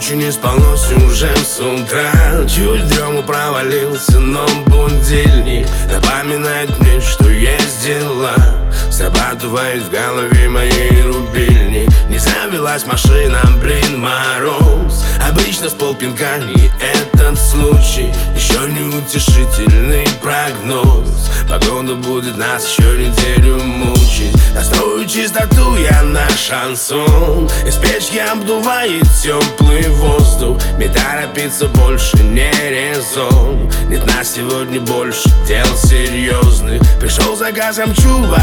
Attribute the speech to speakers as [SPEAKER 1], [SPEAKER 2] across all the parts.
[SPEAKER 1] ночью не спалось уже с утра. Чуть в дрему провалился, но будильник напоминает мне, что есть дела. Срабатывает в голове моей рубильник. Не завелась машина, блин, мороз. Обычно с полпинка не этот случай. Еще не утешительный прогноз. Погода будет нас еще неделю мучить. Настрою чистоту я на шансон. Из печки обдувает теплый воздух. Не торопиться больше не резон. Нет на сегодня больше дел серьезных. Пришел заказом чува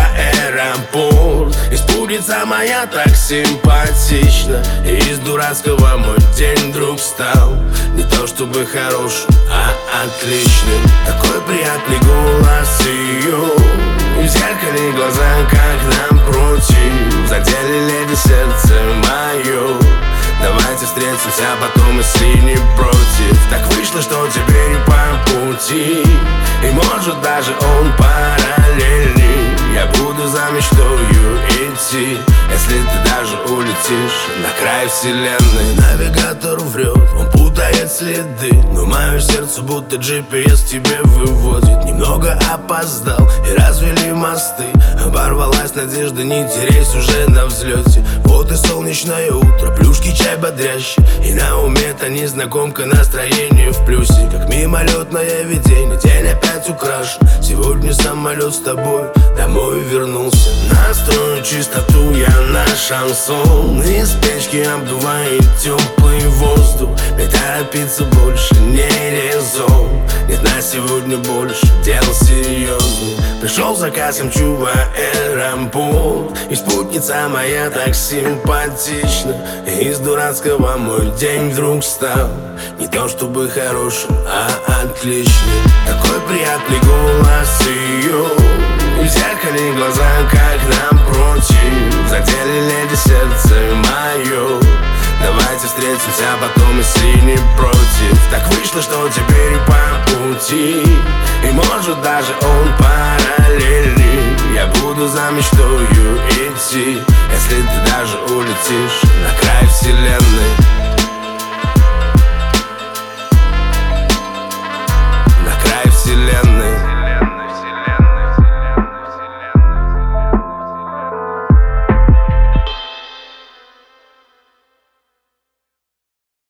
[SPEAKER 1] аэропорт. И спутница моя так симпатична. И из дурацкого мой день вдруг стал не то чтобы хорошим, а отличным. Такой приятный голос ее, и в зеркале глаза как напротив. Задели леди сердце мое. Давайте встретимся потом, если не против. Так вышло, что теперь по пути. И может даже он параллельный. Я буду за мечтою идти, если ты даже улетишь на край вселенной. Навигатор врет, он путает следы, но мое сердце будто GPS тебе выводит. Немного опоздал и развели мосты. Оборвалась надежда, не теряйся уже на взлете. Вот и солнечное утро, плюшки, чай бодрящий. И на уме та незнакомка, настроение в плюсе. Как мимолетное видение, день опять украшен. Сегодня самолет с тобой домой вернулся. Настрою чистоту я на шансон. Из печки обдувает теплый воздух. Не торопиться больше не резон. Нет на сегодня больше дел серьезных. Пришел заказом чува аэропорт. И спутница моя так симпатична. И из дурацкого мой день вдруг стал не то чтобы хорошим, а отличным. Такой приятный голос ее, и в зеркале глаза как напротив. Задели леди сердце мое. Давайте встретимся потом, если не против. Так вышло, что теперь по пути. И может даже он параллельный. Я буду за мечтою идти, если ты даже улетишь на край вселенной.